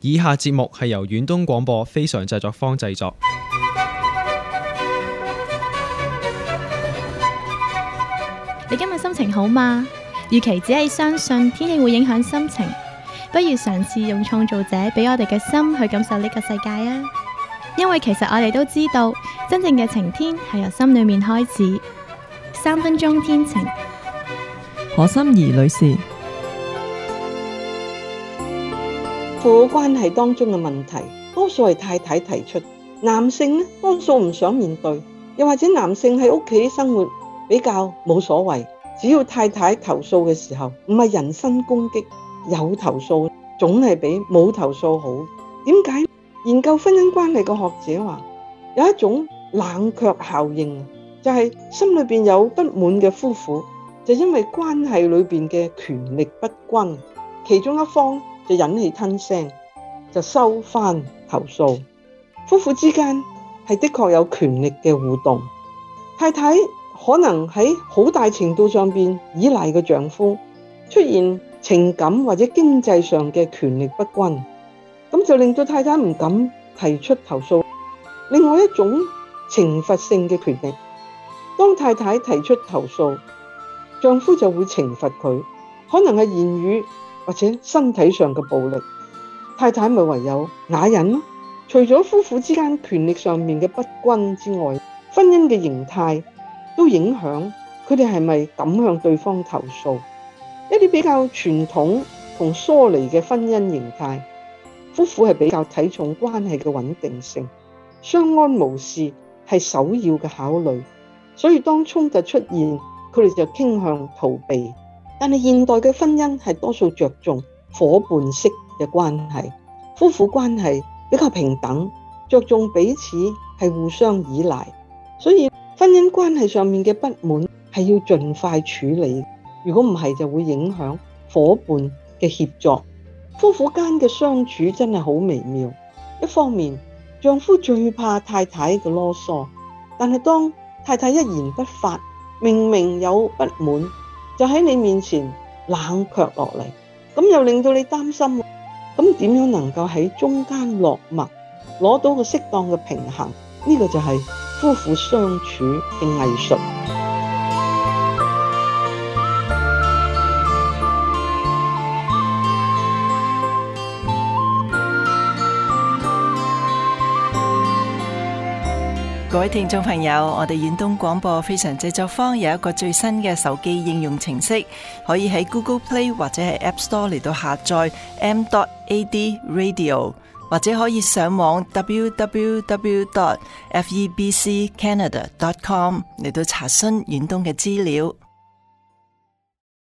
以下節目係由遠東廣播非常製作坊製作。 你今日心情好嗎？與其只係相信天氣會影響心情，不如嘗試用創造者俾我哋嘅心去感受呢個世界啊！因為其實我哋都知道，真正嘅晴天係由心裏面開始。3分鐘天晴， 何心怡女士。 夫婦關係當中嘅問題，多數係太太提出，男性呢多數唔想面對，又或者男性喺屋企生活比較冇所謂，只要太太投訴嘅時候，唔係人身攻擊，有投訴總係比冇投訴好。點解？研究婚姻關係嘅學者話，有一種冷卻效應，就係心裏邊有不滿嘅夫婦，就因為關係裏邊嘅權力不均，其中一方就忍氣吞聲，就收翻投訴。夫婦之間係的確有權力嘅互動，太太可能喺好大程度上邊依賴嘅丈夫，出現情感或者經濟上嘅權力不均，咁就令到太太唔敢提出投訴。另外一種懲罰性嘅權力，當太太提出投訴，丈夫就會懲罰佢，可能係言語或者身體上嘅暴力，太太咪唯有啞忍咯。除咗夫婦之間權力上面嘅不均之外，婚姻嘅形態都影響佢哋係咪敢向對方投訴。一啲比較傳統同疏離嘅婚姻形態，夫婦係比較睇重關係嘅穩定性，相安無事係首要嘅考慮，所以當衝突出現，佢哋就傾向逃避。但係現代嘅婚姻係多數着重夥伴式嘅關係，夫婦關係比較平等，着重彼此係互相依賴，所以婚姻關係上面嘅不滿係要盡快處理，如果唔係就會影響夥伴嘅協作。夫婦間嘅相處真係好微妙，一方面丈夫最怕太太嘅囉嗦，但係當太太一言不發，明明有不滿，就喺你面前冷卻落嚟，咁又令到你擔心，咁點樣能夠喺中間落墨，攞到個適當嘅平衡？呢個就係夫婦相處嘅藝術。 各位聽眾朋友，我哋遠東廣播非常製作坊有一個最新嘅手機應用程式，可以喺 Google Play 或者係 App Store 嚟到下載 m.ad radio， 或者可以上網 www.febccanada.com 嚟到查詢遠東嘅資料。